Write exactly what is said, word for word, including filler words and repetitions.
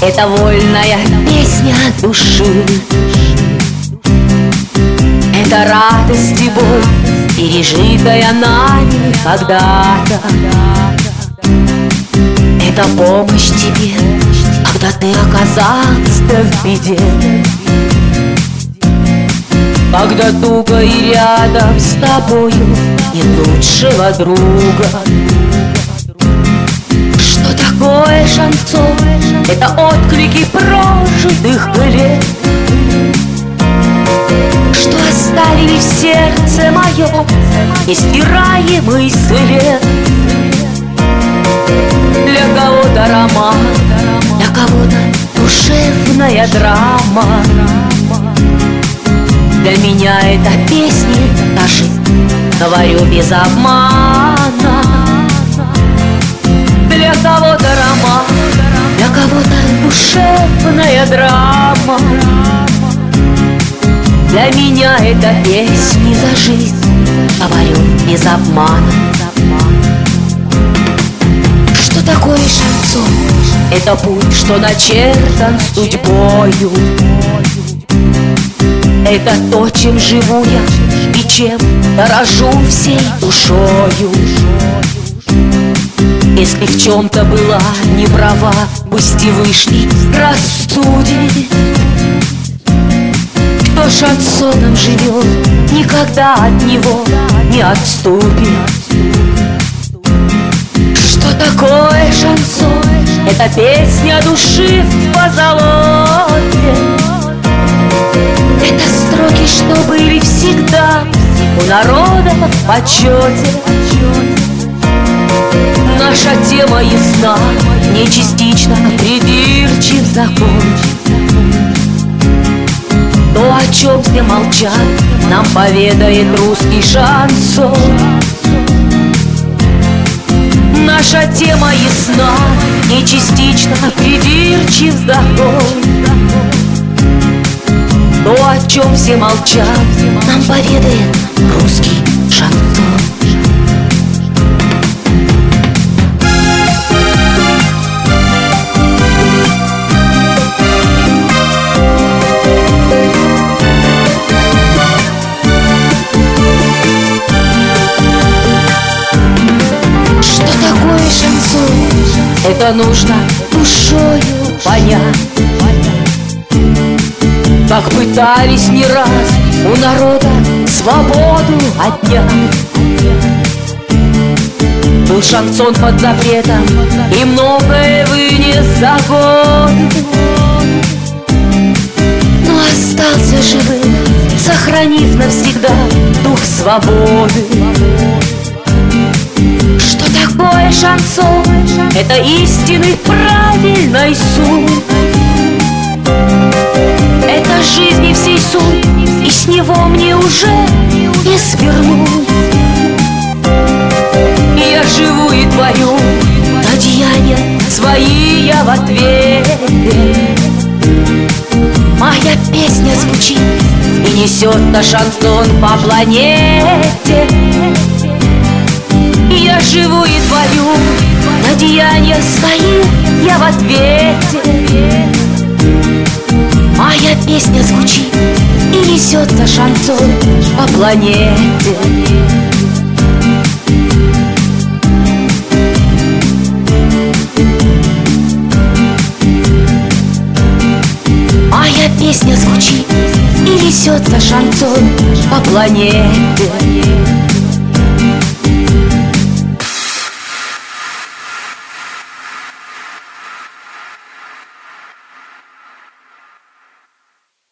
Это вольная песня души, это радость и боль, пережитая нами когда-то. Это помощь тебе, когда ты оказался в беде, когда туго и рядом с тобою нет лучшего друга. Что такое шансон? Это отклики прожитых лет, что оставили в сердце моем нестираемый след. Для кого-то роман, для кого-то душевная драма. Для меня это песни наши, говорю без обмана. Для кого-то роман, для кого-то душевная драма. Для меня это песни за жизнь, говорю без обмана. Что такое шансон? Это путь, что начертан судьбою. Это то, чем живу я и чем дорожу всей душою. Если в чем-то была не права, пусть и вышли рассудит. Кто шансоном живет, никогда от него не отступит. Что такое шансон? Это песня души в позолоте. Это строки, что были всегда у народа в почете. Наша тема ясна, не частично, придирчив закон. То, о чем все молчат, нам поведает русский шансон. Наша тема ясна, не частично, придирчив закон. То, о чем все молчат, нам поведает русский шансон. Что такое шансон? Это нужно душою понять. Как пытались не раз у народа свободу отнять. Был шансон под запретом, и многое вынес закон. Но остался живым, сохранив навсегда дух свободы. Что такое шансон? Это истинный правильный суд. Это жизни всей суть, и с него мне уже не свернуть. Я живу и творю, но деяния свои я в ответе. Моя песня звучит и несет на шансон по планете. Я живу и творю, на деяния свои я в ответе. Моя песня звучит и несется шансон по планете. Моя песня звучит и несется шансон по планете.